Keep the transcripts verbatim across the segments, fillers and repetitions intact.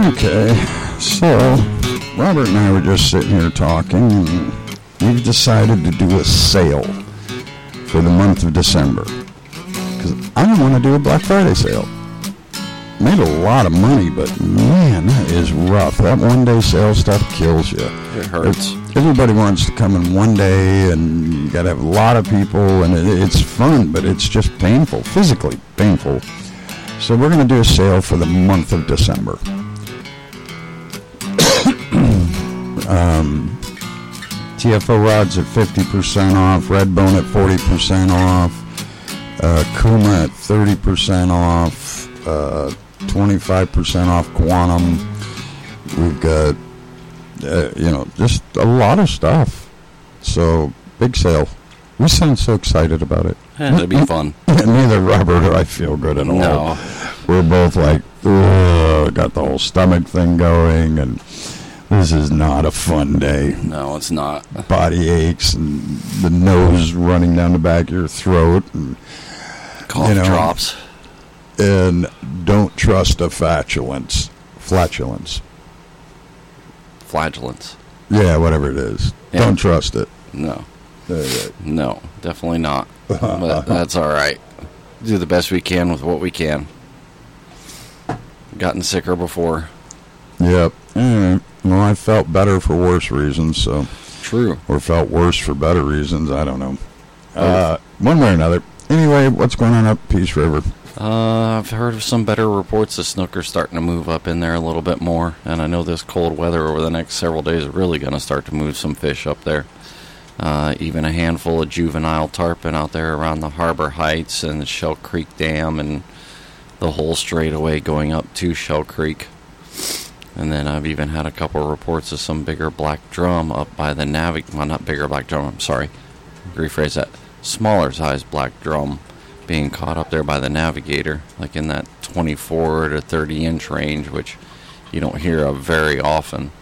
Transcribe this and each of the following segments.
Okay, so Robert and I were just sitting here talking, and we've decided to do a sale for the month of December. Because I don't want to do a Black Friday sale. Made a lot of money, but man, that is rough. That one-day sale stuff kills you. It hurts. It's, everybody wants to come in one day, and you got to have a lot of people, and it, it's fun, but it's just painful, physically painful. So we're going to do a sale for the month of December. um, T F O rods at fifty percent off, Redbone at forty percent off, uh, Kuma at thirty percent off, uh, twenty-five percent off Quantum. We've got, uh, you know, just a lot of stuff. So, big sale. We sound so excited about it. Yeah, it'll be fun. Neither Robert or I feel good at all. No. We're both like, ugh, got the whole stomach thing going, and this is not a fun day. No, it's not. Body aches and the nose running down the back of your throat. And, Cough you know, drops. And don't trust a flatulence. Flatulence. Flagellants. Yeah, whatever it is. Yeah. Don't trust it. No. Uh, No, definitely not. But that's all right. Do the best we can with what we can. Gotten sicker before. Yep. Anyway, well, I felt better for worse reasons, so. True. Or felt worse for better reasons. I don't know. Uh, one way or another. Anyway, what's going on up Peace River? Uh, I've heard of some better reports. The snooker's starting to move up in there a little bit more. And I know this cold weather over the next several days is really going to start to move some fish up there. Uh, even a handful of juvenile tarpon out there around the Harbor Heights and the Shell Creek Dam and the whole straightaway going up to Shell Creek. And then I've even had a couple of reports of some bigger black drum up by the Navig... Well, not bigger black drum, I'm sorry. Rephrase that. Smaller size black drum being caught up there by the Navigator, like in that twenty-four to thirty inch range, which you don't hear of very often.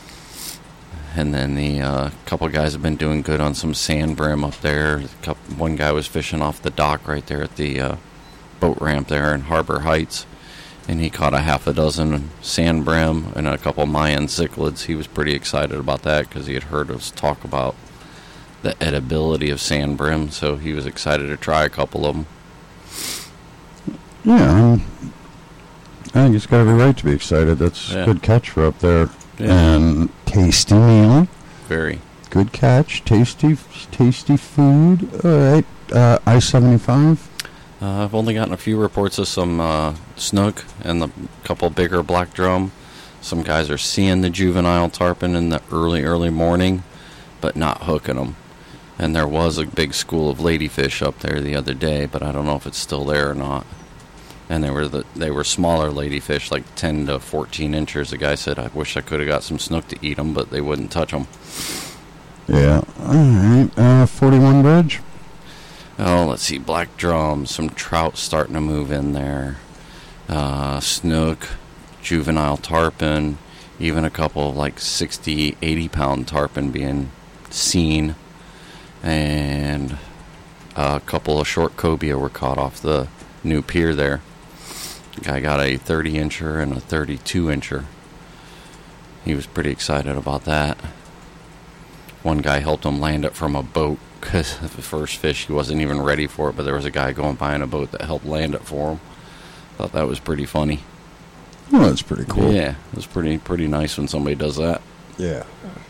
And then the uh, couple guys have been doing good on some sand brim up there. Couple, one guy was fishing off the dock right there at the uh, boat ramp there in Harbor Heights, and he caught a half a dozen sand brim and a couple Mayan cichlids. He was pretty excited about that because he had heard us talk about the edibility of sand brim, so he was excited to try a couple of them. Yeah, um, I think it's got every right to be excited. That's Yeah. a good catch for up there. Yeah. And tasty meal. Very. Good catch. Tasty, tasty food. All right. Uh, I seventy-five. Uh, I've only gotten a few reports of some uh, snook and the couple bigger black drum. Some guys are seeing the juvenile tarpon in the early, early morning, but not hooking them. And there was a big school of ladyfish up there the other day, but I don't know if it's still there or not. And they were the they were smaller ladyfish, like ten to fourteen inches. The guy said, "I wish I could have got some snook to eat them, but they wouldn't touch them." Yeah. All right. Uh, forty-one bridge. Oh, let's see. Black drum, some trout starting to move in there. Uh, snook, juvenile tarpon, even a couple of like sixty, eighty pound tarpon being seen. And a couple of short cobia were caught off the new pier there. Guy got a thirty incher and a thirty-two incher. He was pretty excited about that. One guy helped him land it from a boat because the first fish he wasn't even ready for it, but there was a guy going by in a boat that helped land it for him. Thought that was pretty funny. Oh, that's pretty cool. Yeah, it was pretty pretty nice when somebody does that. Yeah.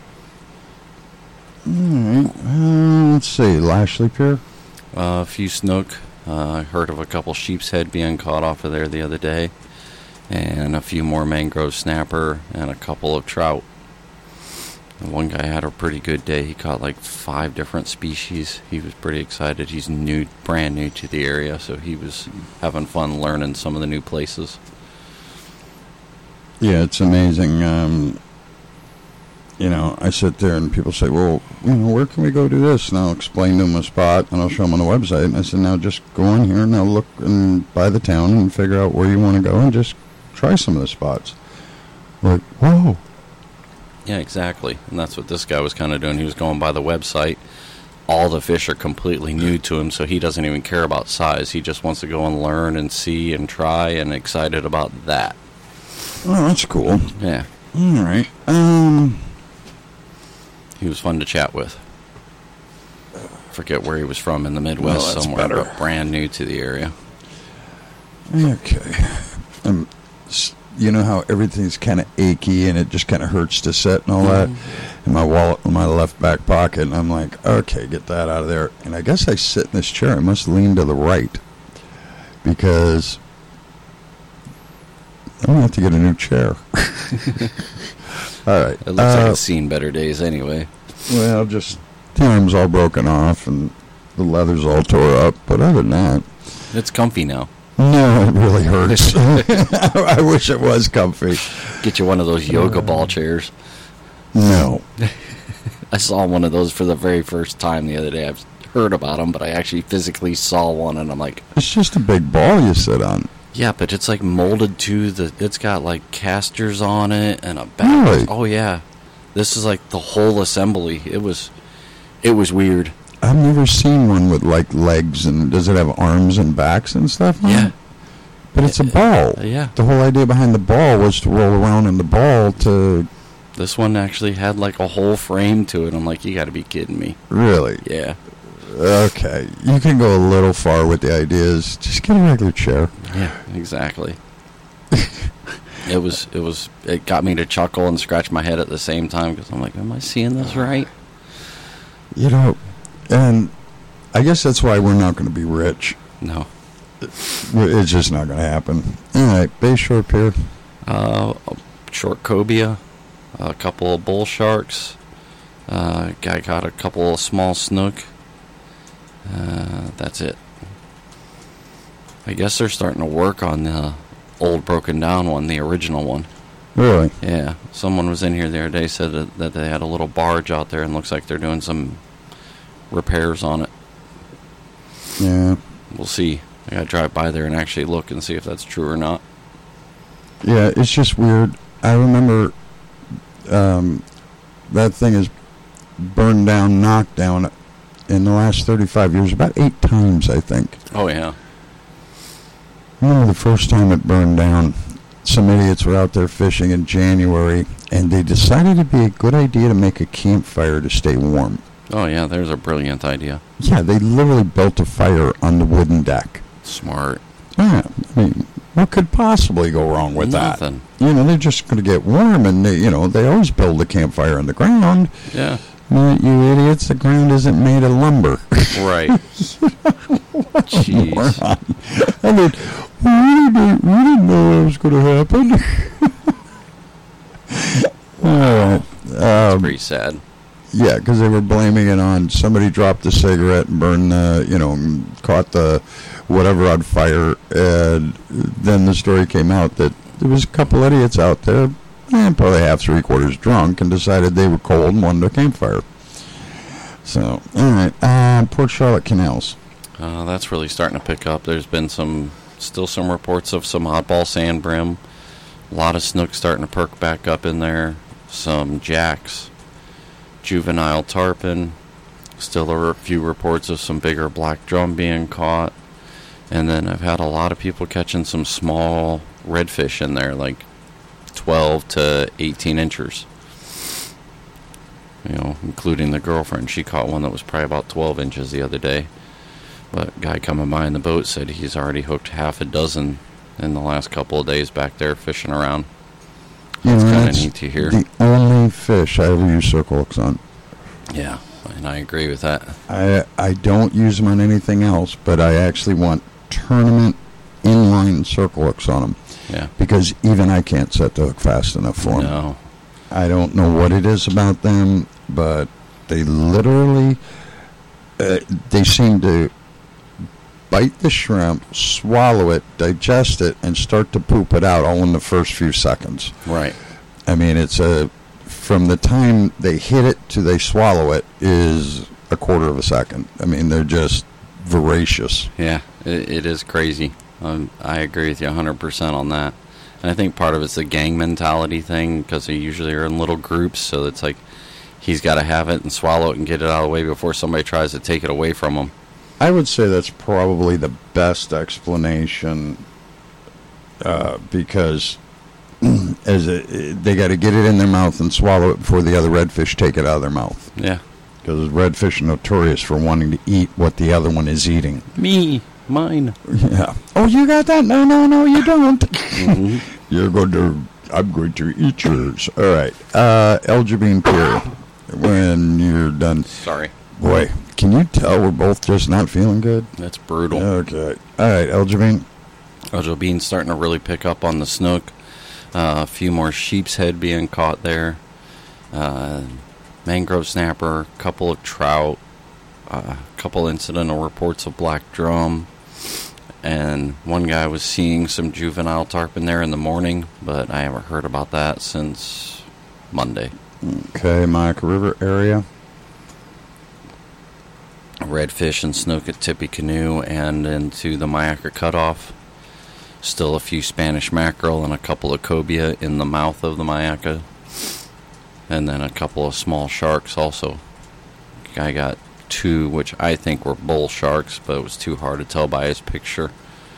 All right. Uh, let's see. Lashley Pier. Uh, a few snook. Uh, I heard of a couple sheep's head being caught off of there the other day. And a few more mangrove snapper and a couple of trout. And one guy had a pretty good day. He caught like five different species. He was pretty excited. He's new, brand new to the area, so he was having fun learning some of the new places. Yeah, it's amazing. Um, you know, I sit there and people say, well, you know, where can we go do this? And I'll explain to them a spot, and I'll show them on the website. And I said, now just go on here and I'll look and by the town and figure out where you want to go and just try some of the spots. Like, whoa. Yeah, exactly. And that's what this guy was kind of doing. He was going by the website. All the fish are completely new to him, so he doesn't even care about size. He just wants to go and learn and see and try and excited about that. Oh, that's cool. Yeah. All right. Um, he was fun to chat with. Forget where he was from in the Midwest, well, somewhere, better. but brand new to the area. Okay. Um, you know how everything's kind of achy and it just kind of hurts to sit and all that? And my wallet in my left back pocket, and I'm like, okay, get that out of there. And I guess I sit in this chair. I must lean to the right because I'm going to have to get a new chair. All right. It looks uh, like it's seen better days anyway. Well, just the arm's all broken off and the leather's all tore up. But other than that, it's comfy now. No, it really hurts. I wish it was comfy. Get you one of those yoga ball chairs. No. I saw one of those for the very first time the other day. I've heard about them, but I actually physically saw one, and I'm like... It's just a big ball you sit on. Yeah, but it's like molded to the... It's got like casters on it and a back. Really? Oh, yeah. This is like the whole assembly. It was... It was weird. I've never seen one with like legs, and does it have arms and backs and stuff on Yeah. it? But it's a ball. Uh, yeah. The whole idea behind the ball was to roll around in the ball to... This one actually had like a whole frame to it. I'm like, you got to be kidding me. Really? Yeah. Okay. You can go a little far with the ideas. Just get a regular chair. Yeah, exactly. It was, it was, it got me to chuckle and scratch my head at the same time because I'm like, am I seeing this right? You know, and I guess that's why we're not going to be rich. No. It's just not going to happen. All right, Bay Shore Pier. Uh, a short cobia, a couple of bull sharks. Uh, guy caught a couple of small snook. Uh, that's it. I guess they're starting to work on the old broken down one, the original one. Really? Yeah. Someone was in here the other day, said that, that they had a little barge out there and looks like they're doing some repairs on it. Yeah. We'll see. I gotta drive by there and actually look and see if that's true or not. Yeah, it's just weird. I remember um, that thing is burned down, knocked down in the last thirty-five years, about eight times, I think. Oh, yeah. I remember the first time it burned down, some idiots were out there fishing in January, and they decided it'd be a good idea to make a campfire to stay warm. Oh, yeah, there's a brilliant idea. Yeah, they literally built a fire on the wooden deck. Smart. Yeah, I mean, what could possibly go wrong with Nothing. that? You know, they're just going to get warm, and they, you know, they always build a campfire on the ground. Yeah. Uh, you idiots, the ground isn't made of lumber. Right. Jeez. I mean, we didn't, we didn't know that was going to happen. All right. That's Um, pretty sad. yeah, because they were blaming it on somebody dropped a cigarette and burned the, you know, caught the whatever on fire. And then the story came out that there was a couple idiots out there, eh, probably half, three quarters drunk, and decided they were cold and wanted a campfire. So, all right. Uh, Port Charlotte Canals. Uh, that's really starting to pick up. There's been some, still some reports of some oddball sand brim. A lot of snook starting to perk back up in there. Some jacks. Juvenile tarpon. Still a few reports of some bigger black drum being caught. And then I've had a lot of people catching some small redfish in there, like twelve to eighteen inchers. You know, including the girlfriend. She caught one that was probably about twelve inches the other day. But guy coming by in the boat said he's already hooked half a dozen in the last couple of days back there fishing around. That's You know, kind of that's neat to hear. The only fish I ever use circle hooks on. Yeah, and I agree with that. I I don't use them on anything else, but I actually want tournament inline circle hooks on them. Yeah. Because even I can't set the hook fast enough for them. No. I don't know what it is about them, but they literally, uh, they seem to bite the shrimp, swallow it, digest it, and start to poop it out all in the first few seconds. Right. I mean, it's a, from the time they hit it to they swallow it is a quarter of a second. I mean, they're just voracious. Yeah, it, it is crazy. Um, I agree with you one hundred percent on that. And I think part of it's the gang mentality thing, because they usually are in little groups, so it's like he's got to have it and swallow it and get it out of the way before somebody tries to take it away from him. I would say that's probably the best explanation, uh, because as a, they got to get it in their mouth and swallow it before the other redfish take it out of their mouth. Yeah. Because redfish are notorious for wanting to eat what the other one is eating. Me. Mine. Yeah. Oh, you got that? No, no, no, you don't. Mm-hmm. You're going to... I'm going to eat yours. All right. Uh, Elgibine Pier. When you're done. Sorry. Boy, can you tell we're both just not feeling good? That's brutal. Okay. All right, Elgibine. Elgibine's starting to really pick up on the snook. Uh, a few more sheep's head being caught there. Uh, mangrove snapper, a couple of trout, a uh, couple incidental reports of black drum. And one guy was seeing some juvenile tarpon there in the morning, but I haven't heard about that since Monday. Okay, Myakka River area. Redfish and snook at Tippecanoe and into the Myakka Cutoff. Still a few Spanish mackerel and a couple of cobia in the mouth of the Myakka. And then a couple of small sharks also. Guy got two, which I think were bull sharks, but it was too hard to tell by his picture.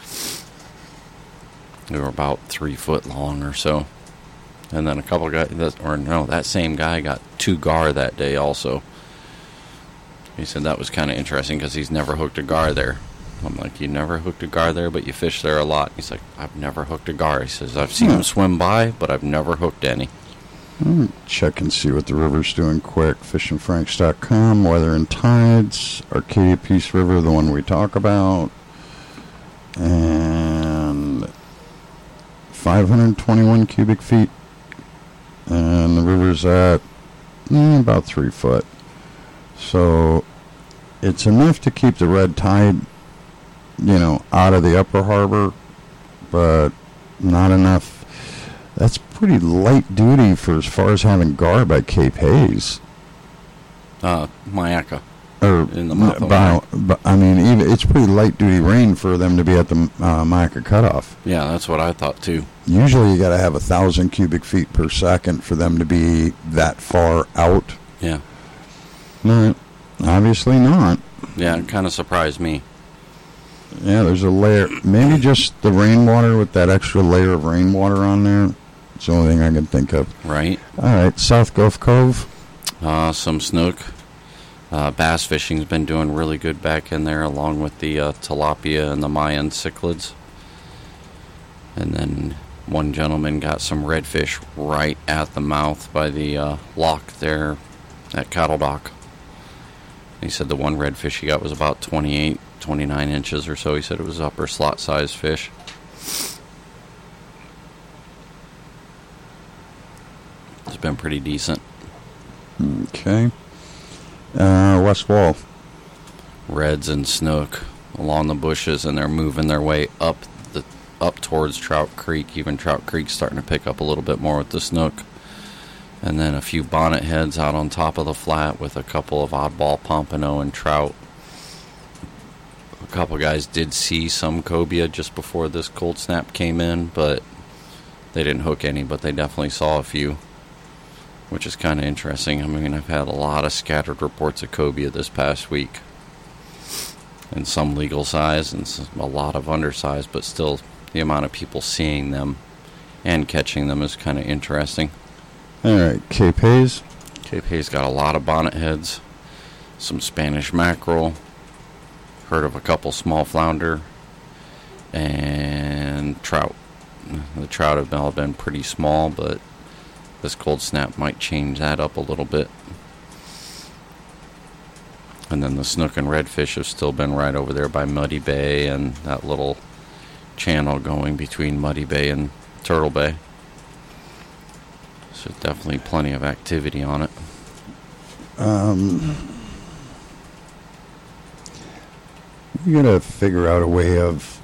They were about three foot long or so. And then a couple guys, or no, that same guy got two gar that day also. He said that was kind of interesting because he's never hooked a gar there. I'm like, you never hooked a gar there, but you fish there a lot. He's like, I've never hooked a gar. He says, I've seen hmm. them swim by, but I've never hooked any. Hmm. Check and see what the river's doing quick. fishing franks dot com, weather and tides. Arcadia Peace River, the one we talk about. And five hundred twenty-one cubic feet. And the river's at mm, about three foot. So it's enough to keep the red tide, you know, out of the upper harbor, but not enough. That's pretty light duty for as far as having gar by Cape Hayes. Uh, Myakka. Or in the mouth of by, by, I mean, even it's pretty light duty rain for them to be at the uh, Myakka Cutoff. Yeah, that's what I thought too. Usually you got to have a thousand cubic feet per second for them to be that far out. Yeah. No, obviously not. Yeah, it kind of surprised me. Yeah, there's a layer. Maybe just the rainwater with that extra layer of rainwater on there. It's the only thing I can think of. Right. All right, South Gulf Cove. Uh, some snook. Uh, bass fishing's been doing really good back in there, along with the uh, tilapia and the Mayan cichlids. And then one gentleman got some redfish right at the mouth by the uh, lock there at Cattle Dock. He said the one redfish he got was about twenty-eight, twenty-nine inches or so. He said it was upper slot size fish. It's been pretty decent. Okay. Uh, West Wall. Reds and snook along the bushes, and they're moving their way up the up towards Trout Creek. Even Trout Creek's starting to pick up a little bit more with the snook. And then a few bonnet heads out on top of the flat with a couple of oddball pompano and trout. A couple guys did see some cobia just before this cold snap came in, but they didn't hook any, but they definitely saw a few, which is kind of interesting. I mean, I've had a lot of scattered reports of cobia this past week, and some legal size and a lot of undersized, but still the amount of people seeing them and catching them is kind of interesting. All right, Cape Hayes. Cape Hayes got a lot of bonnet heads, some Spanish mackerel, heard of a couple small flounder, and trout. The trout have all been pretty small, but this cold snap might change that up a little bit. And then the snook and redfish have still been right over there by Muddy Bay and that little channel going between Muddy Bay and Turtle Bay. So definitely plenty of activity on it. Um, we gotta figure out a way of.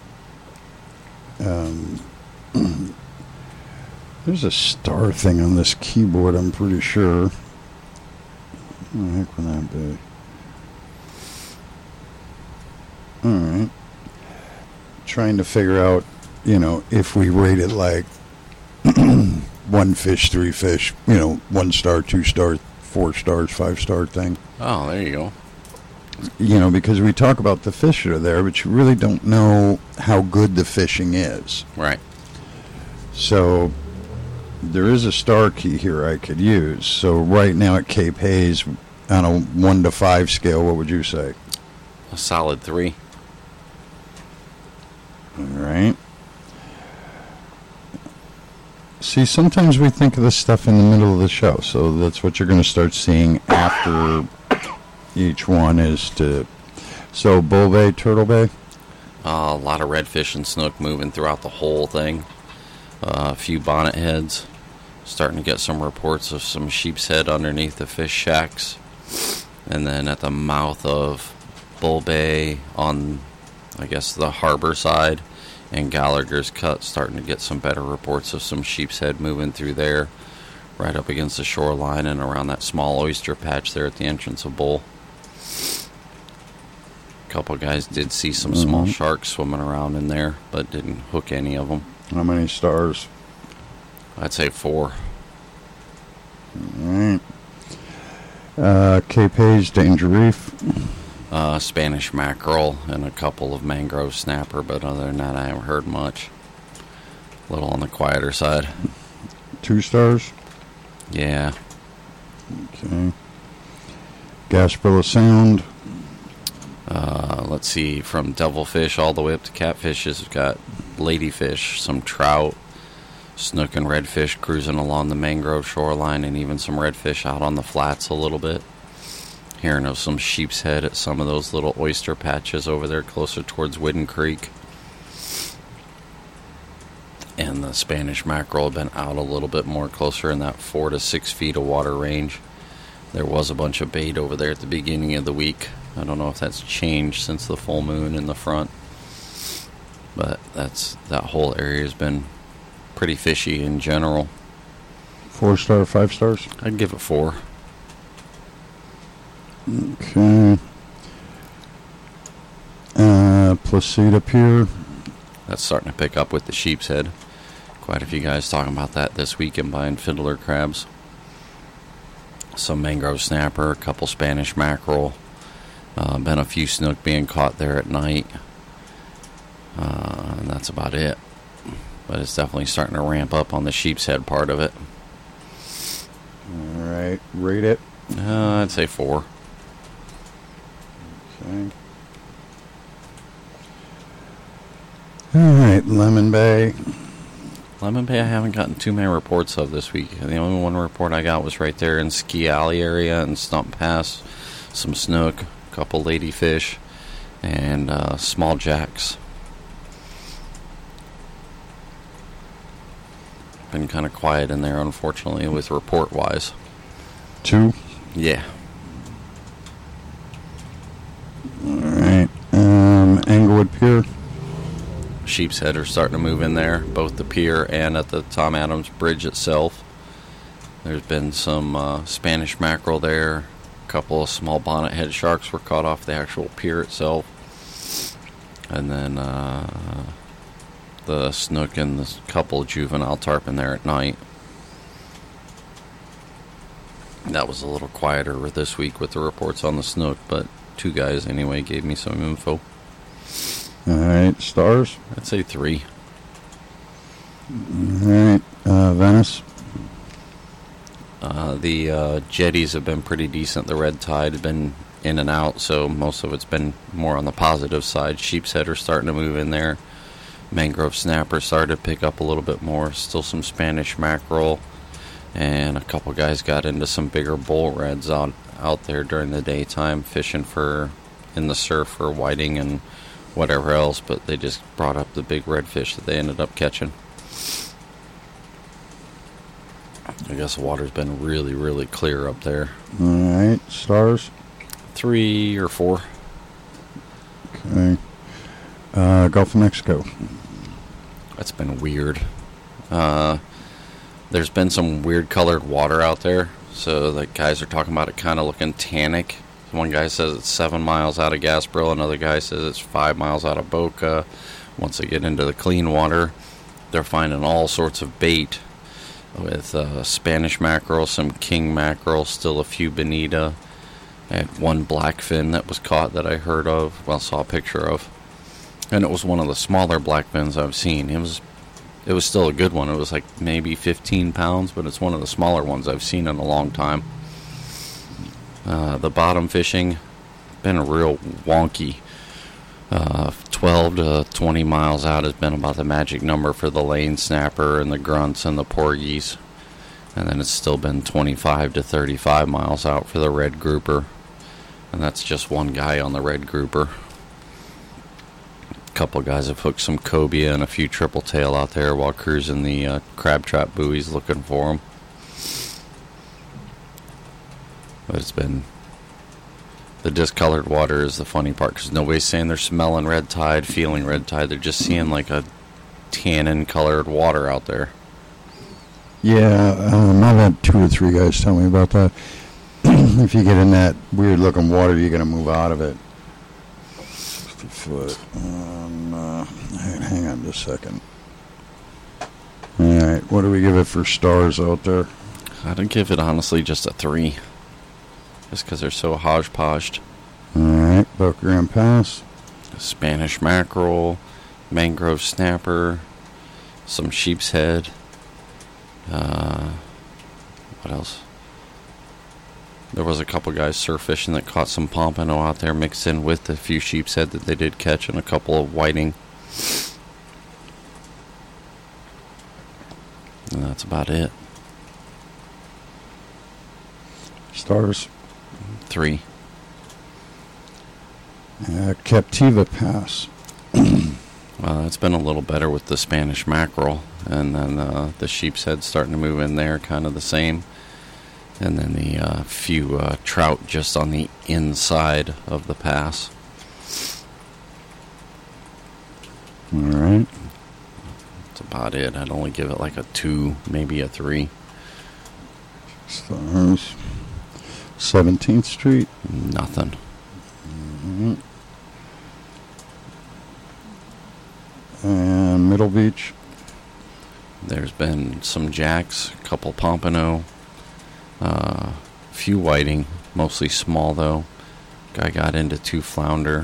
Um, there's a star thing on this keyboard, I'm pretty sure. What the heck would that be? Alright. Trying to figure out, you know, if we rate it like one fish, three fish, you know, one star, two star, four stars, five star thing. Oh, there you go. You know, because we talk about the fish that are there, but you really don't know how good the fishing is. Right. So, there is a star key here I could use. So right now at Cape Hayes, on a one to five scale, what would you say? A solid three. All right. See, sometimes we think of this stuff in the middle of the show, so that's what you're going to start seeing after each one is to... So, Bull Bay, Turtle Bay? Uh, a lot of redfish and snook moving throughout the whole thing. Uh, a few bonnet heads. Starting to get some reports of some sheep's head underneath the fish shacks. And then at the mouth of Bull Bay on, I guess, the harbor side, and Gallagher's Cut, starting to get some better reports of some sheep's head moving through there, right up against the shoreline and around that small oyster patch there at the entrance of Bull. A couple guys did see some mm-hmm. small sharks swimming around in there, but didn't hook any of them. How many stars? I'd say four. All right. Uh, Cape Hayes, Danger Reef. Uh, Spanish mackerel and a couple of mangrove snapper, but other than that, I haven't heard much. A little on the quieter side. Two stars? Yeah. Okay. Gasparilla Sound. Uh, let's see, from devilfish all the way up to catfishes, we've got ladyfish, some trout, snook and redfish cruising along the mangrove shoreline, and even some redfish out on the flats a little bit. Hearing of some sheep's head at some of those little oyster patches over there closer towards Whidden Creek. And the Spanish mackerel have been out a little bit more closer in that four to six feet of water range. There was a bunch of bait over there at the beginning of the week. I don't know if that's changed since the full moon in the front. But that's that whole area has been pretty fishy in general. Four star, five stars? I'd give it four. Okay. Uh, Placida Pier. That's starting to pick up with the sheep's head. Quite a few guys talking about that this weekend buying fiddler crabs. Some mangrove snapper, a couple Spanish mackerel. Uh, been a few snook being caught there at night. Uh, and that's about it. But it's definitely starting to ramp up on the sheep's head part of it. All right. Rate it. Uh, I'd say four. Okay. All right, Lemon Bay. Lemon Bay I haven't gotten too many reports of this week. The only one report I got was right there in Ski Alley area and Stump Pass. Some snook, a couple ladyfish, and uh, small jacks. Been kind of quiet in there, unfortunately, with report-wise. Two? Yeah. All right. Um, Englewood Pier. Sheep's head are starting to move in there, both the pier and at the Tom Adams Bridge itself. There's been some uh, Spanish mackerel there. A couple of small bonnet head sharks were caught off the actual pier itself. And then uh, the snook and the couple of juvenile tarpon there at night. That was a little quieter this week with the reports on the snook, but two guys anyway gave me some info. All right, stars? I'd say three. All right, uh, Venice? Uh, the uh, jetties have been pretty decent. The red tide has been in and out, so most of it's been more on the positive side. Sheep's head are starting to move in there. Mangrove snapper started to pick up a little bit more. Still some Spanish mackerel. And a couple guys got into some bigger bull reds out, out there during the daytime, fishing for in the surf for whiting and whatever else, but they just brought up the big redfish that they ended up catching. I guess the water's been really, really clear up there. All right, stars? Three or four. Okay. Uh, Gulf of Mexico. That's been weird. Uh, there's been some weird colored water out there, so the guys are talking about it kind of looking tannic. One guy says it's seven miles out of Gasparilla. Another guy says it's five miles out of Boca. Once they get into the clean water, they're finding all sorts of bait with uh, Spanish mackerel, some king mackerel, still a few bonita. I had one blackfin that was caught that I heard of, well, saw a picture of. And it was one of the smaller blackfins I've seen. It was it was still a good one. It was like maybe fifteen pounds, but it's one of the smaller ones I've seen in a long time. Uh, the bottom fishing, been a real wonky. Uh, twelve to twenty miles out has been about the magic number for the lane snapper and the grunts and the porgies. And then it's still been twenty-five to thirty-five miles out for the red grouper. And that's just one guy on the red grouper. A couple guys have hooked some cobia and a few triple tail out there while cruising the uh, crab trap buoys looking for them. But it's been... The discolored water is the funny part, because nobody's saying they're smelling red tide, feeling red tide. They're just seeing like a tannin-colored water out there. Yeah, um, I've had two or three guys tell me about that. If you get in that weird-looking water, you're going to move out of it. fifty foot. Um, uh, hang on just a second. All right, what do we give it for stars out there? I'd give it, honestly, just a three. Just because they're so hodgepodged. All right, Buck Grand Pass. Spanish mackerel, mangrove snapper, some sheep's head. Uh, what else? There was a couple guys surf fishing that caught some pompano out there mixed in with a few sheep's head that they did catch and a couple of whiting. And that's about it. Stars. Three. Uh, Captiva Pass. Well, it's been a little better with the Spanish mackerel. And then uh, the sheep's head starting to move in there, kind of the same. And then the uh, few uh, trout just on the inside of the pass. All right. That's about it. I'd only give it like a two, maybe a three. Stars. seventeenth Street. Nothing. Mm-hmm. And Middle Beach. There's been some jacks, a couple pompano, a uh, few whiting, mostly small though. Guy got into two flounder.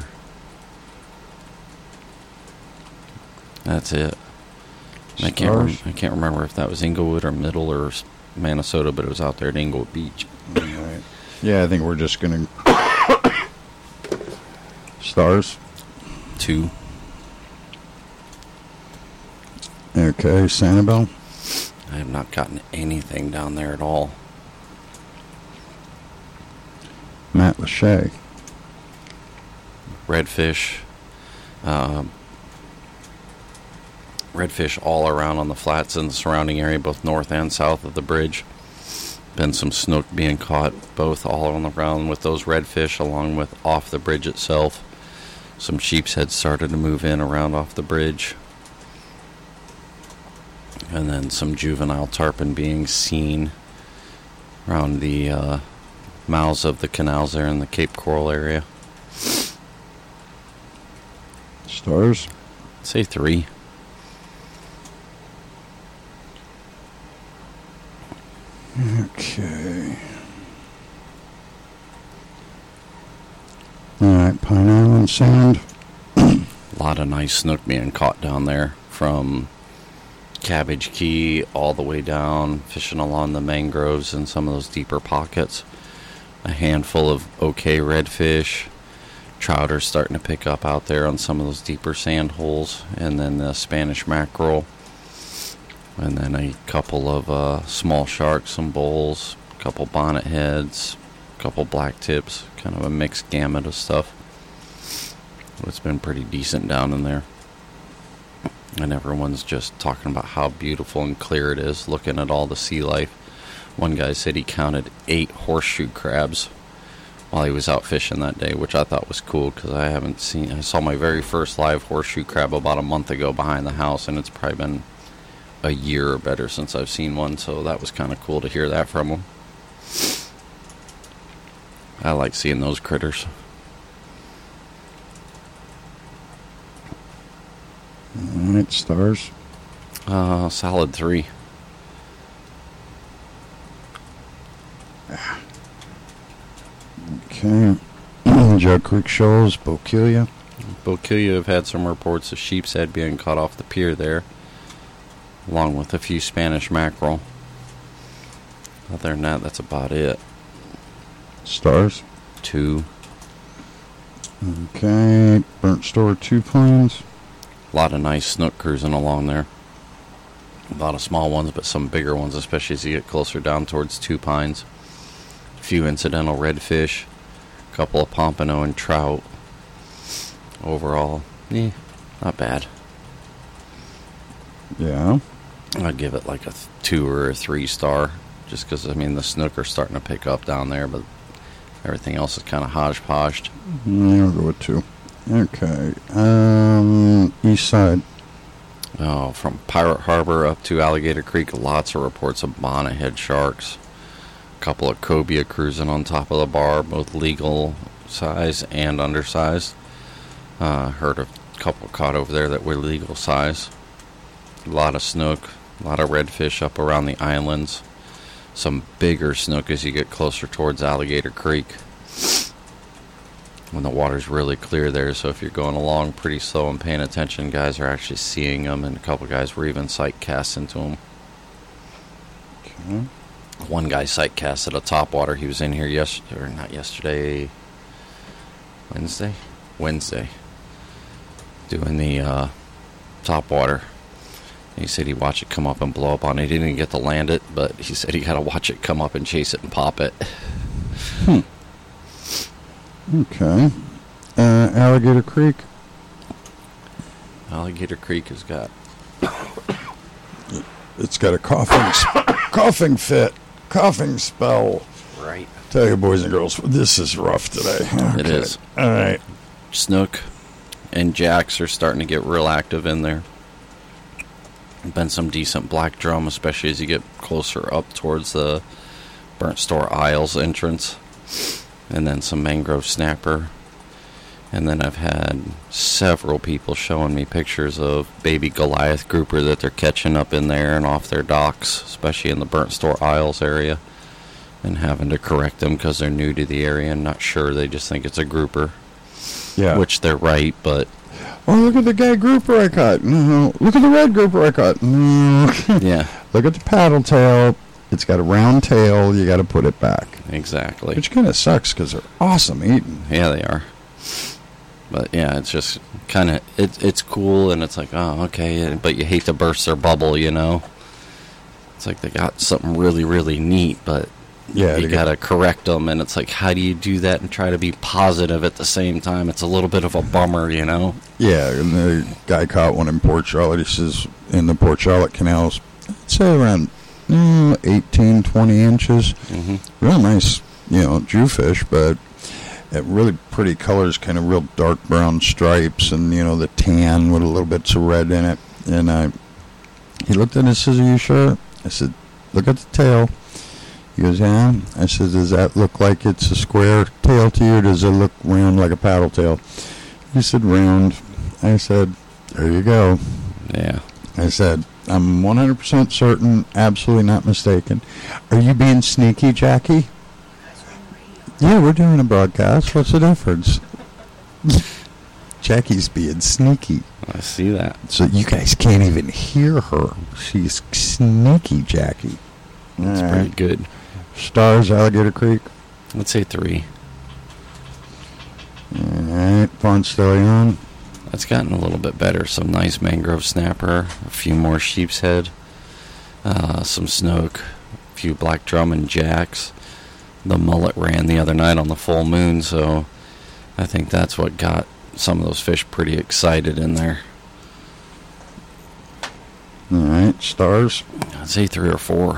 That's it. I can't. Rem- I can't remember if that was Inglewood or Middle or Minnesota, but it was out there at Inglewood Beach. All right. Yeah, I think we're just gonna stars. Two. Okay, Sanibel. I have not gotten anything down there at all. Matt Lachey. Redfish. Um, redfish all around on the flats in the surrounding area, both north and south of the bridge. Been some snook being caught, both all on the ground with those redfish, along with off the bridge itself. Some sheep's head started to move in around off the bridge. And then some juvenile tarpon being seen around the uh, mouths of the canals there in the Cape Coral area. Stars? Say three. Okay. Alright, Pine Island Sand. A lot of nice snook being caught down there from Cabbage Key all the way down, fishing along the mangroves and some of those deeper pockets. A handful of okay redfish. Trout are starting to pick up out there on some of those deeper sand holes. And then the Spanish mackerel. And then a couple of uh, small sharks, some bulls, a couple bonnet heads, a couple black tips. Kind of a mixed gamut of stuff. It's been pretty decent down in there. And everyone's just talking about how beautiful and clear it is, looking at all the sea life. One guy said he counted eight horseshoe crabs while he was out fishing that day, which I thought was cool because I haven't seen... I saw my very first live horseshoe crab about a month ago behind the house, and it's probably been a year or better since I've seen one, so that was kind of cool to hear that from him. I like seeing those critters. Alright, stars. Uh, solid three. Okay. Jug Creek Shoals, Bokeelia. Bokeelia have had some reports of sheep's head being caught off the pier there. along with a few Spanish mackerel. Other than that, that's about it. Stars? Two. Okay. Burnt Store, two planes. A lot of nice snook cruising along there. A lot of small ones, but some bigger ones, especially as you get closer down towards Two Pines. A few incidental redfish. A couple of pompano and trout. Overall, eh, not bad. Yeah. I'd give it like a th- two or a three star. Just because, I mean, the snook are starting to pick up down there, but everything else is kind of hodgepodged. Yeah, I'll go with two. Okay. Um, east side. Oh, from Pirate Harbor up to Alligator Creek, lots of reports of bonnethead sharks. A couple of cobia cruising on top of the bar, both legal size and undersized. Uh, heard a couple caught over there that were legal size. A lot of snook, a lot of redfish up around the islands. Some bigger snook as you get closer towards Alligator Creek. When the water's really clear there, so if you're going along pretty slow and paying attention, guys are actually seeing them, and a couple guys were even sight cast into them. Okay. One guy sight cast at a topwater. He was in here yesterday, or not yesterday, Wednesday? Wednesday. Doing the uh, topwater. He said he'd watch it come up and blow up on it. He didn't even get to land it, but he said he got to watch it come up and chase it and pop it. Hmm. Okay. Uh, Alligator Creek. Alligator Creek has got... It's got a coughing, sp- coughing fit, coughing spell. Right. Tell you, boys and girls, this is rough today. Okay. It is. All right. Snook and jacks are starting to get real active in there. Been some decent black drum, especially as you get closer up towards the Burnt Store Isles entrance. And then some mangrove snapper. And then I've had several people showing me pictures of baby Goliath grouper that they're catching up in there and off their docks, especially in the Burnt Store Isles area, and having to correct them because they're new to the area and not sure. They just think it's a grouper. Yeah. Which they're right, but... Oh, look at the gay grouper I caught. No. Look at the red grouper I caught. No. Yeah. Look at the paddle tail. It's got a round tail. You got to put it back. Exactly. Which kind of sucks because they're awesome eating. Yeah, they are. But yeah, it's just kind of it, it's cool, and it's like, oh, okay, but you hate to burst their bubble, you know. It's like they got something really, really neat, but yeah, you got to correct them, and it's like, how do you do that and try to be positive at the same time? It's a little bit of a bummer, you know. Yeah, and the guy caught one in Port Charlotte. He says in the Port Charlotte canals, I'd say around mm, eighteen, twenty inches. Mm-hmm. Real nice, you know, Jewfish, but it really pretty colors, kind of real dark brown stripes, and you know the tan with a little bits of red in it. And I, he looked at it and says, "Are you sure?" I said, "Look at the tail." He goes, "Yeah." I said, "Does that look like it's a square tail to you, or does it look round like a paddle tail?" He said, "Round." I said, "There you go." Yeah. I said, "I'm one hundred percent certain, absolutely not mistaken. Are you being sneaky, Jackie?" Yeah, we're doing a broadcast. What's the difference? Jackie's being sneaky. I see that. So you guys can't even hear her. She's sneaky, Jackie. That's All pretty right. good. Stars, Alligator Creek. Let's say three. All right, Ponce de Leon. That's gotten a little bit better. Some nice mangrove snapper, a few more sheep's head, uh, some snook, a few black drum and jacks. The mullet ran the other night on the full moon, so I think that's what got some of those fish pretty excited in there. All right, stars. I'd say three or four.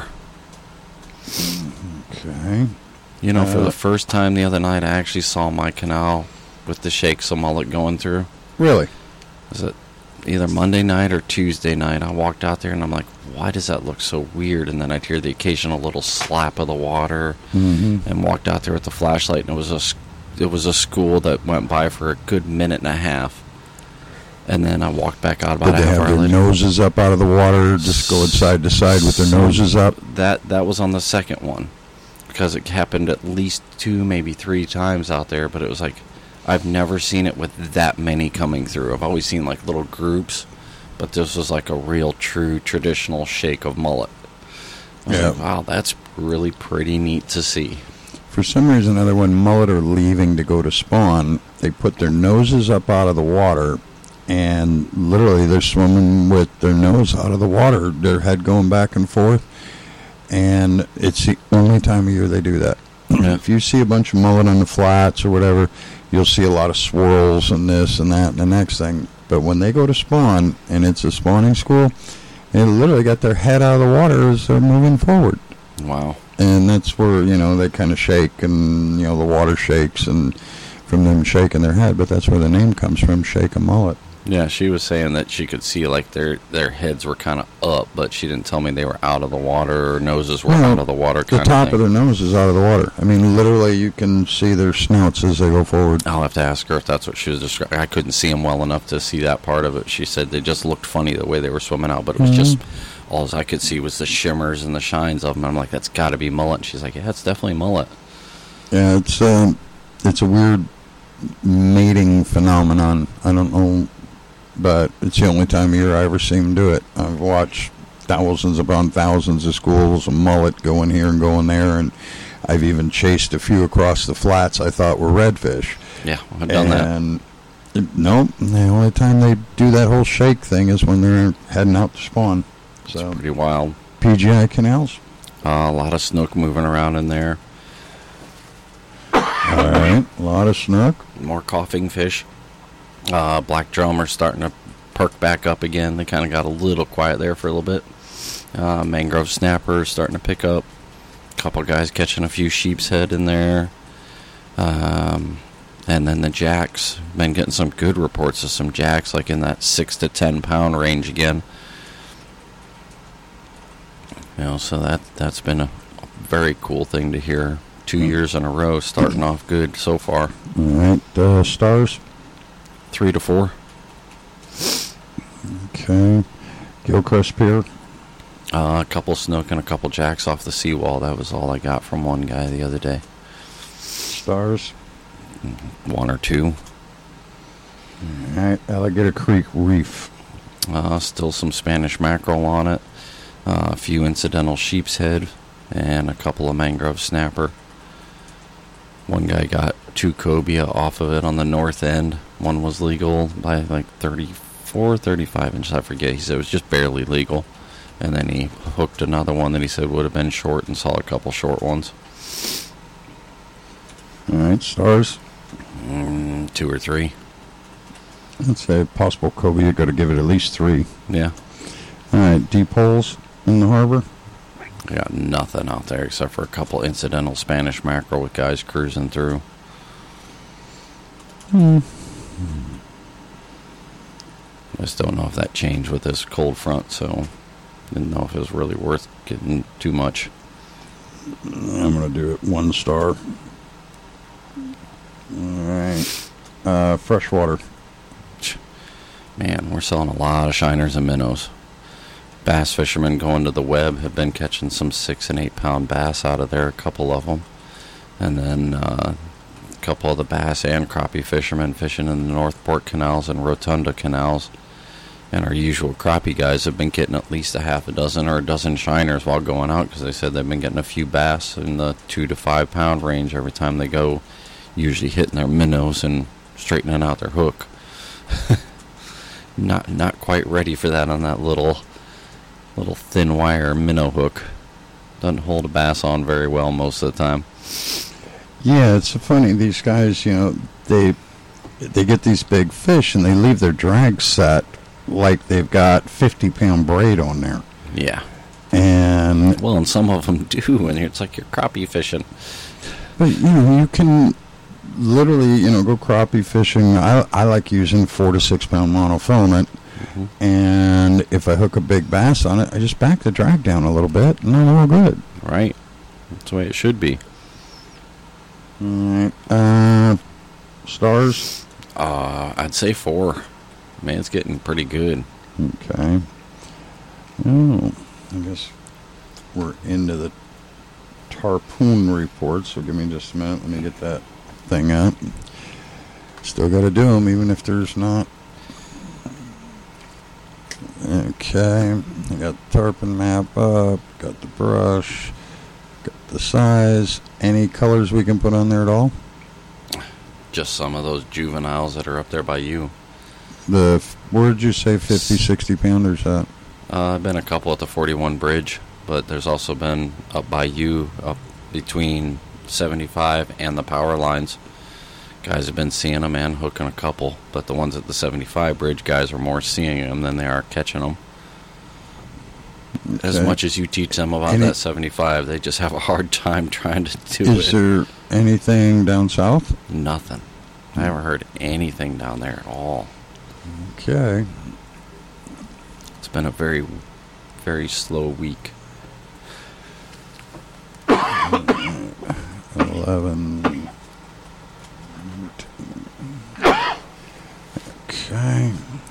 Okay. You know, for Uh, the first time the other night, I actually saw my canal with the shakes of mullet going through. Really? Was it either Monday night or Tuesday night? I walked out there and I'm like, why does that look so weird? And then I'd hear the occasional little slap of the water, Mm-hmm. and walked out there with the flashlight, and it was a s- it was a school that went by for a good minute and a half. And then I walked back out about Did a they half have hour their later. noses up out of the water, just going side to side with their noses up? That that was on the second one, because it happened at least two, maybe three times out there. But it was like, I've never seen it with that many coming through. I've always seen like little groups, but this was like a real, true, traditional shake of mullet. I was Yeah. like, wow, that's really pretty neat to see. For some reason or other, when mullet are leaving to go to spawn, they put their noses up out of the water, and literally they're swimming with their nose out of the water, their head going back and forth, and it's the only time of year they do that. Yeah. If you see a bunch of mullet on the flats or whatever, you'll see a lot of swirls and this and that and the next thing. But when they go to spawn, and it's a spawning school, they literally got their head out of the water as they're moving forward. Wow. And that's where, you know, they kind of shake, and, you know, the water shakes, and from them shaking their head. But that's where the name comes from, shake a mullet. Yeah, she was saying that she could see like their their heads were kind of up, but she didn't tell me they were out of the water or noses were Well, out of the water. The Kind top of, of thing. their nose is out of the water. I mean, literally, you can see their snouts as they go forward. I'll have to ask her if that's what she was describing. I couldn't see them well enough to see that part of it. She said they just looked funny the way they were swimming out, but it was Mhm. just all I could see was the shimmers and the shines of them. I'm like, that's got to be mullet. And she's like, yeah, it's definitely mullet. Yeah, it's uh, it's a weird mating phenomenon. I don't know, but it's the only time of year I ever see them do it. I've watched thousands upon thousands of schools of mullet going here and going there, and I've even chased a few across the flats I thought were redfish. Yeah, I've done that. And nope, the only time they do that whole shake thing is when they're heading out to spawn. So It's pretty wild. P G I canals. Uh, a lot of snook moving around in there. All right, a lot of snook. More coughing fish. Uh, black drum are starting to perk back up again. They kind of got a little quiet there for a little bit. Uh, mangrove snapper starting to pick up. A couple guys catching a few sheep's head in there. Um, and then the jacks. Been getting some good reports of some jacks, like in that six to ten pound range again. You know, so that that's been a very cool thing to hear. Two years in a row, starting off good so far. All right, uh, stars. Three to four. Okay, Gilchrist Pier. Uh, a couple snook and a couple jacks off the seawall. That was all I got from one guy the other day. Stars. One or two. All right, Alligator Creek Reef. Uh, still some Spanish mackerel on it. Uh, a few incidental sheep's head. And a couple of mangrove snapper. One guy got two cobia off of it on the north end. One was legal by like thirty-four, thirty-five inches. I forget. He said it was just barely legal. And then he hooked another one that he said would have been short, and saw a couple short ones. All right, stars. Mm, two or three. I'd say possible Kobe, you got to give it at least three. Yeah. All right, deep holes in the harbor. I got nothing out there except for a couple incidental Spanish mackerel with guys cruising through. Hmm. I just don't know if that changed with this cold front, so didn't know if it was really worth getting too much. I'm going to do it one star. All right. Uh, freshwater. Man, we're selling a lot of shiners and minnows. Bass fishermen going to the web have been catching some six and eight pound bass out of there, a couple of them. And then uh, a couple of the bass and crappie fishermen fishing in the Northport canals and Rotunda canals. And our usual crappie guys have been getting at least a half a dozen or a dozen shiners while going out, because they said they've been getting a few bass in the two to five pound range every time they go, usually hitting their minnows and straightening out their hook. not not quite ready for that on that little little thin wire minnow hook. Doesn't hold a bass on very well most of the time. Yeah, it's so funny. These guys, you know, they they get these big fish and they leave their drag set like they've got fifty pound braid on there. Yeah. And Well, and some of them do, and it's like you're crappie fishing. but you know, you can literally, you know, go crappie fishing. I I like using four to six pound monofilament. Mm-hmm. And if I hook a big bass on it, I just back the drag down a little bit, and I'm all good. Right. That's the way it should be. All right. Uh, stars. Uh, I'd say four. Man, it's getting pretty good. Okay. Oh, I guess we're into the tarpon report, so give me just a minute. Let me get that thing up. Still got to do them, even if there's not Okay, I got the tarpon map up, got the brush, got the size. Any colors we can put on there at all? Just some of those juveniles that are up there by you. The where did you say fifty, sixty pounders at? Uh, I've been a couple at the forty-one bridge, but there's also been up by you, up between seventy-five and the power lines. Guys have been seeing them and hooking a couple, but the ones at the seventy-five bridge, guys are more seeing them than they are catching them. Okay. As much as you teach them about Any, that seventy-five, they just have a hard time trying to do is it. Is there anything down south? Nothing. I haven't heard anything down there at all. Okay. It's been a very, very slow week. Eleven. Okay.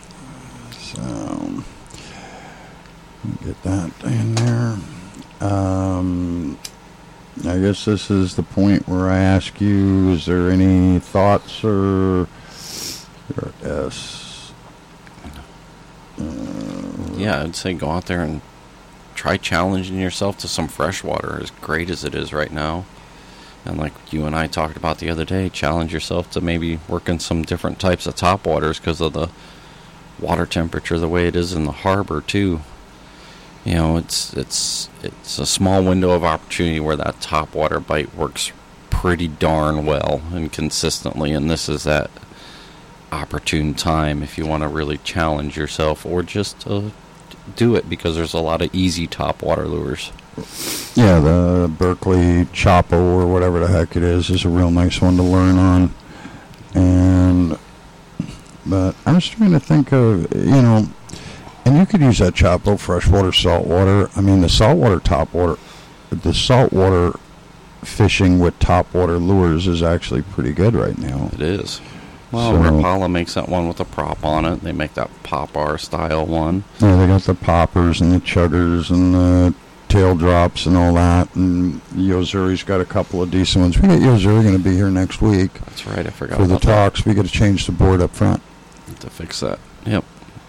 So get that in there. Um, I guess this is the point where I ask you: is there any thoughts or or S? Uh, yeah, I'd say go out there and try challenging yourself to some fresh water, as great as it is right now. And like you and I talked about the other day, challenge yourself to maybe work in some different types of top waters because of the water temperature the way it is in the harbor too. You know, it's it's it's a small window of opportunity where that top water bite works pretty darn well and consistently, and this is that opportune time if you want to really challenge yourself or just uh, do it because there's a lot of easy top water lures. Yeah, the Berkeley Chapo or whatever the heck it is is a real nice one to learn on. And but I was trying to think of, you know, and you could use that Chapo, freshwater, saltwater. I mean, the saltwater topwater, the saltwater fishing with topwater lures is actually pretty good right now. It is. Well, so, Rapala makes that one with a prop on it. They make that Popar style one. Yeah, they got the poppers and the chuggers and the tail drops and all that. And Yozuri's got a couple of decent ones. We got Yozuri going to be here next week. That's right. I forgot for about the talks. That. We got to change the board up front to fix that. Yep.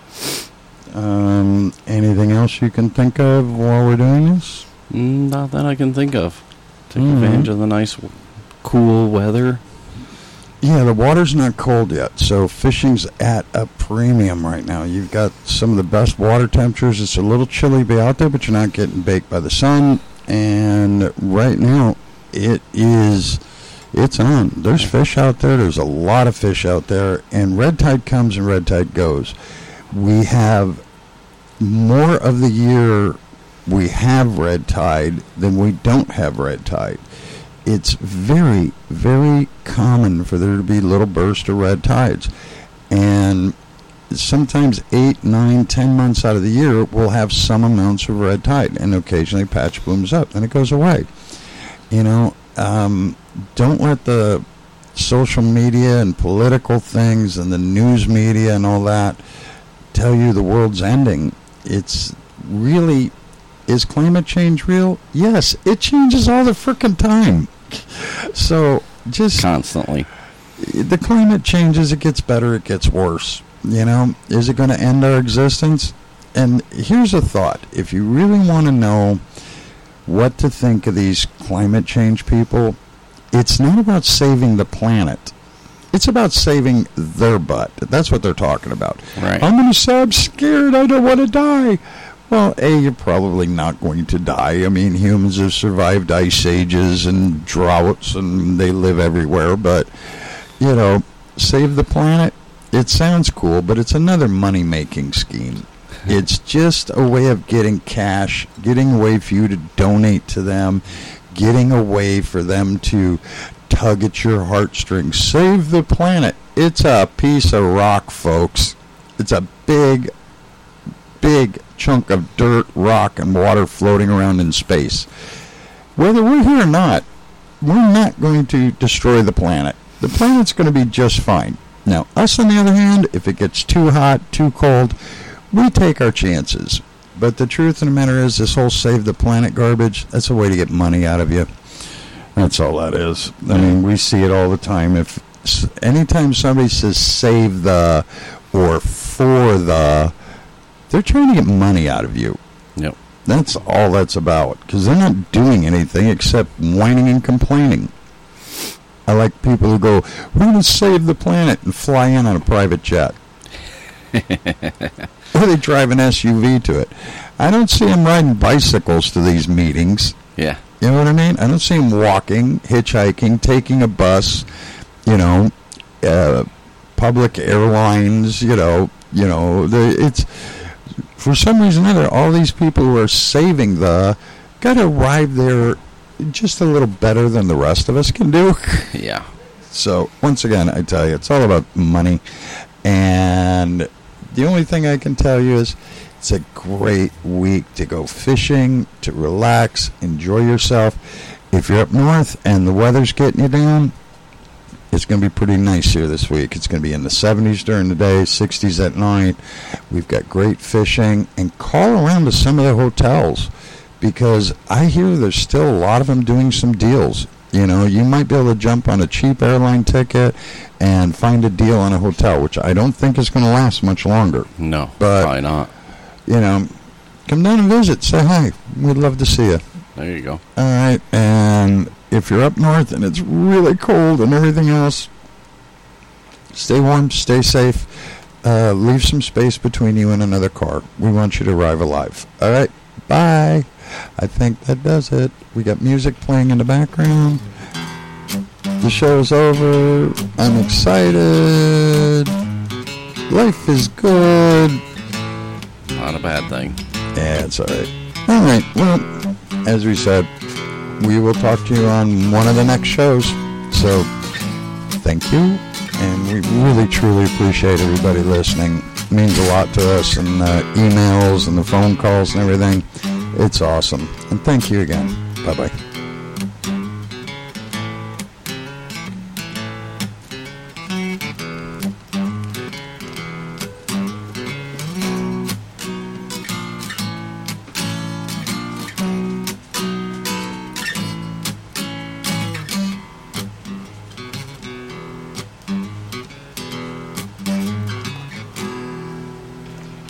Um, anything else you can think of while we're doing this? Mm, not that I can think of. Take mm-hmm. advantage of the nice, cool weather. Yeah, the water's not cold yet, so fishing's at a premium right now. You've got some of the best water temperatures. It's a little chilly to be out there, but you're not getting baked by the sun. And right now, it is, it's on. There's fish out there. There's a lot of fish out there. And red tide comes and red tide goes. We have more of the year we have red tide than we don't have red tide. It's very, very common for there to be little bursts of red tides. And sometimes eight, nine, ten months out of the year, we'll have some amounts of red tide. And occasionally patch blooms up, and it goes away. You know, um, don't let the social media and political things and the news media and all that tell you the world's ending. It's really... Is climate change real? Yes, it changes all the frickin' time. So just constantly. The climate changes, it gets better, it gets worse. You know, is it going to end our existence? And here's a thought. If you really want to know what to think of these climate change people, it's not about saving the planet. It's about saving their butt. That's what they're talking about. Right. I'm going to say I'm scared, I don't want to die. Well, A, you're probably not going to die. I mean, humans have survived ice ages and droughts, and they live everywhere. But, you know, save the planet, it sounds cool, but it's another money-making scheme. It's just a way of getting cash, getting a way for you to donate to them, getting a way for them to tug at your heartstrings. Save the planet. It's a piece of rock, folks. It's a big, big chunk of dirt, rock, and water floating around in space. Whether we're here or not, we're not going to destroy the planet. The planet's going to be just fine. Now, us on the other hand, if it gets too hot, too cold, we take our chances. But the truth of the matter is, this whole save the planet garbage, that's a way to get money out of you. That's all that is. I mean, we see it all the time. If anytime somebody says save the or for the, they're trying to get money out of you. Yep. That's all that's about, because they're not doing anything except whining and complaining. I like people who go, we're going to save the planet, and fly in on a private jet. Or they drive an S U V to it. I don't see them riding bicycles to these meetings. Yeah. You know what I mean? I don't see them walking, hitchhiking, taking a bus, you know, uh, public airlines, you know, you know, the, it's, for some reason or other, all these people who are saving the, got to arrive there just a little better than the rest of us can do. Yeah. So, once again, I tell you, it's all about money. And the only thing I can tell you is it's a great week to go fishing, to relax, enjoy yourself. If you're up north and the weather's getting you down, it's going to be pretty nice here this week. It's going to be in the seventies during the day, sixties at night. We've got great fishing. And call around to some of the hotels, because I hear there's still a lot of them doing some deals. You know, you might be able to jump on a cheap airline ticket and find a deal on a hotel, which I don't think is going to last much longer. No, but, probably not. You know, come down and visit. Say hi. We'd love to see you. There you go. All right. And if you're up north and it's really cold and everything else, stay warm, stay safe. Uh, leave some space between you and another car. We want you to arrive alive. All right. Bye. I think that does it. We got music playing in the background. The show's over. I'm excited. Life is good. Not a bad thing. Yeah, it's all right. All right. Well, as we said, we will talk to you on one of the next shows. So, thank you. And we really, truly appreciate everybody listening. It means a lot to us, and uh, emails and the phone calls and everything. It's awesome. And thank you again. Bye-bye.